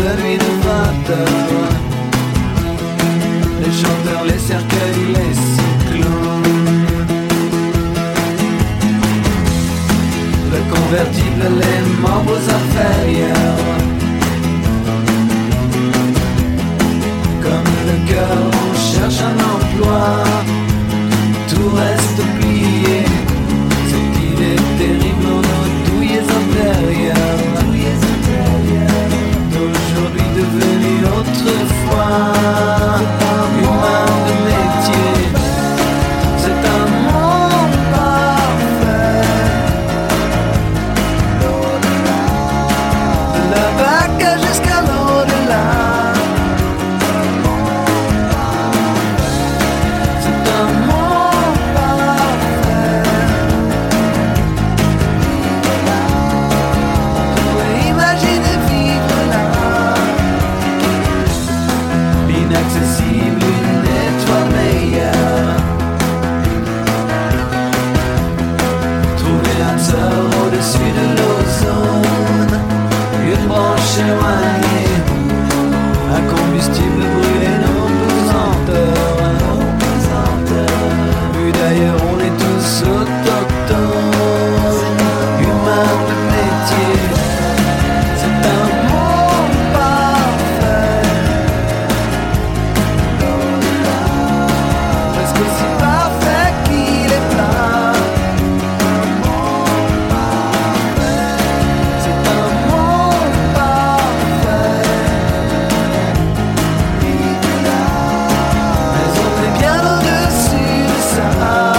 la nuit de 20 heures. Les chanteurs, les cercueils, les cyclones. Le convertible, les membres inférieurs. Comme le cœur, on cherche un emploi. Tout reste plié. Cette idée terrible en nos douilles intérieures. D'aujourd'hui devenu autrefois. Humain de métier. C'est un monde parfait. De la vague jusqu'à l'au-delà. Inaccessible, une étoile meilleure. Trouver un sœur au-dessus de l'ozone. Une branche éloignée. Un combustible brûlé, nos pesanteurs. Vu d'ailleurs, on est tous autochtones. Humains de métier. C'est un monde parfait. Presque aussi parfait qu'il est plat. C'est un monde parfait. Mais on est bien au-dessus de ça.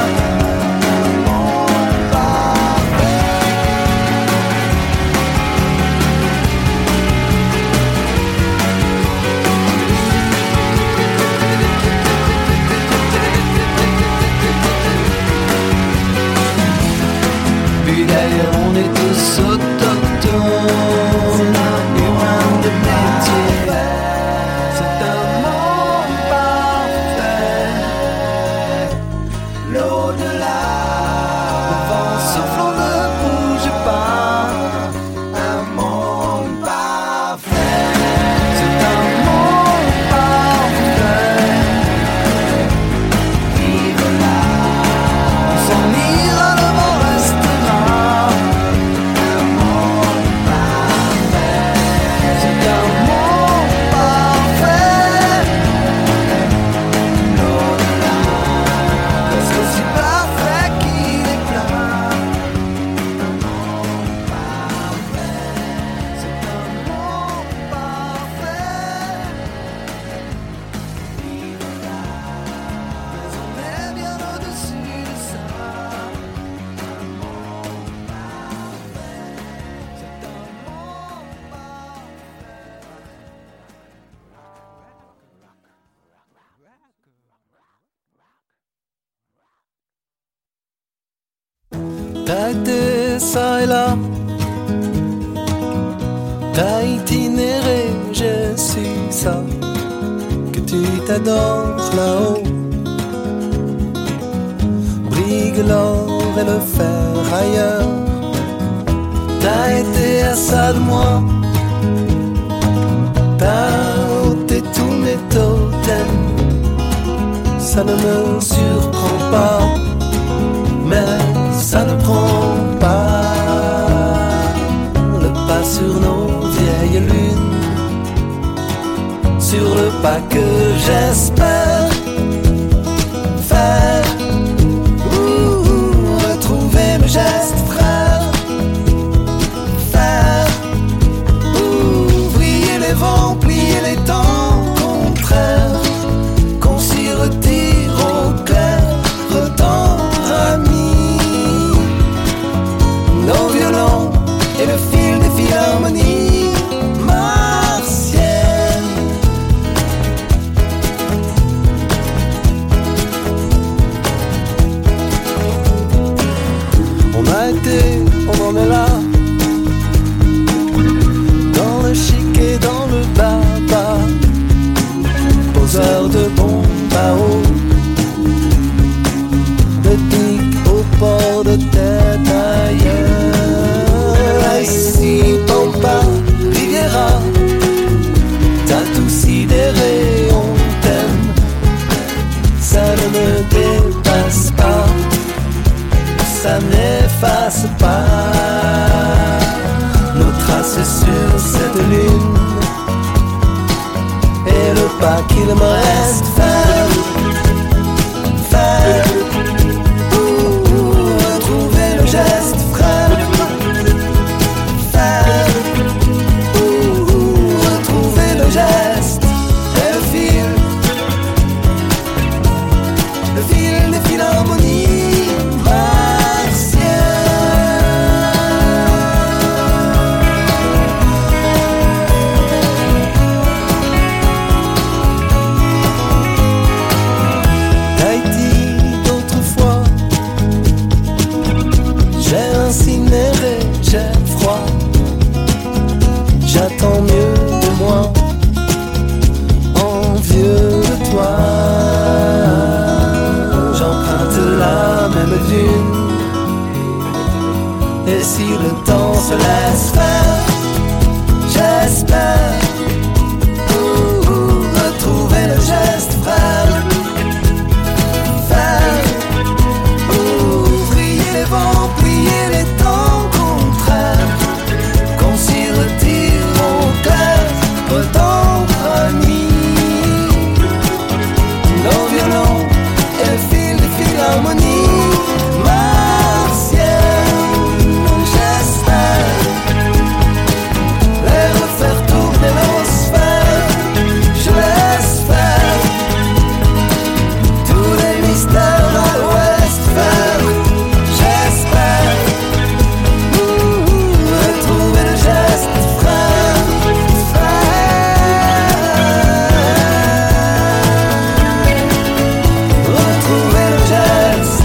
Puis d'ailleurs on est tous autochtones, humains de métier. C'est un monde parfait. L'au-delà, le vent soufflant ne bouge pas. Un monde parfait. C'est un monde parfait. Vive là, on s'en ira, le vent restera. Un monde parfait. C'est un monde parfait. L'au-delà, presque aussi parfait qu'il est plat. Un monde parfait. C'est un monde parfait. Vive là, mais on est bien au-dessus de ça. Un monde parfait. C'est un monde parfait. T'as été ça et là. T'as itinéré, je suis ça. Que tu t'adores là-haut. Brigue l'or et le fer ailleurs. T'as été à ça de moi. T'as ôté tous mes totems. Ça ne me surprend pas. Mais ça ne prend pas le pas sur nos vieilles lunes. Sur le pas que j'espère faire. Retrouver mes gestes frères. Faire briller les vents, plier les temps contraires. Qu'on s'y retire au clair, retendre amis. Nos violons et le fil des philharmonies martiennes. qu'il me reste faire, faire, retrouver le geste frère, faire, retrouver le geste et le fil des philharmonies martiennes. Haïti d'autrefois, j'ai incinéré, j'ai froid, j'attends mieux de moi, envieux de toi. J'emprunte la même dune, et si le temps se laisse faire, j'espère retrouver le geste frère, faire briller les vents, plier les temps contraires, qu'on s'y retire au clair, retendre à nuit nos violons et le fil des philharmonies martiennes. J'espère les refaire tourner nos sphères, je laisse faire tous les mystères à l'ouest faire. J'espère retrouver le geste frère, retrouver le geste.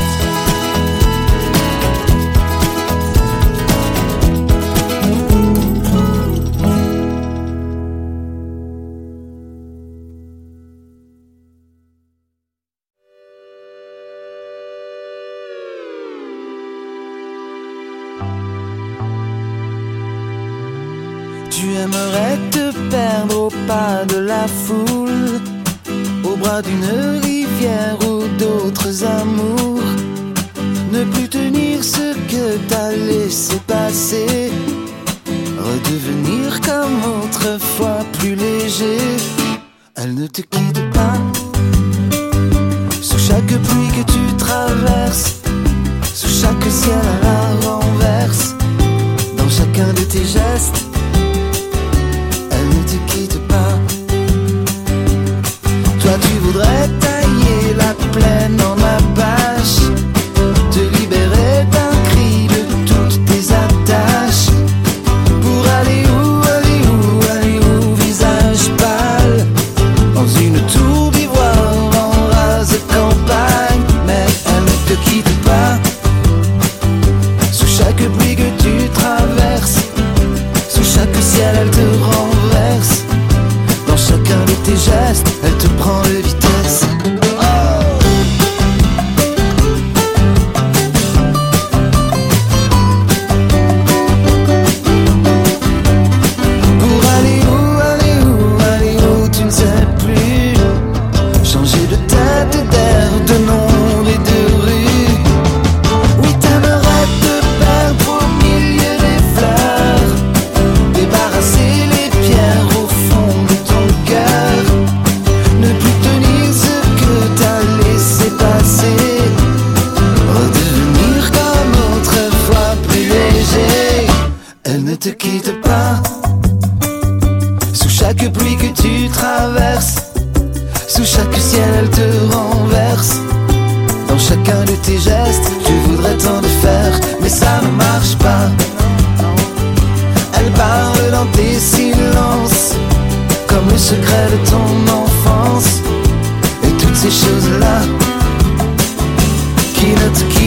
Tu aimerais te perdre au pas de la foule, au bras d'une rivière ou d'autres amours, ne plus tenir ce que t'as laissé passer, redevenir comme autrefois plus léger. Elle ne te quitte pas, sous chaque pluie que tu traverses, sous chaque ciel à la renverse, dans chacun de tes gestes. Elle ne te quitte pas. Toi tu voudrais tailler la plaine en apache, te libérer d'un cri de toutes tes attaches, pour aller où, aller où, aller où, visage pâle, dans une tour d'ivoire en rase campagne. Mais elle ne te quitte pas, sous chaque pluie que tu traverses, sous chaque ciel elle te renverse, dans chacun de tes gestes elle te prend de vitesse. Pour aller où, aller où, aller où, tu ne sais plus, changer de tête, d'air, de nom et de rue. Oui, t'aimerais te perdre au milieu des fleurs, débarrasser les pierres au fond de ton cœur, ne plus tenir ce que t'as laissé passer, redevenir comme autrefois plus léger. Elle ne te quitte pas, sous chaque pluie que tu traverses, sous chaque ciel elle te renverse, dans chacun de tes gestes tu voudrais tant de faire, mais ça ne marche pas. Elle parle dans tes silences, comme le secret de ton enfance, et toutes ces choses-là qui ne te quittent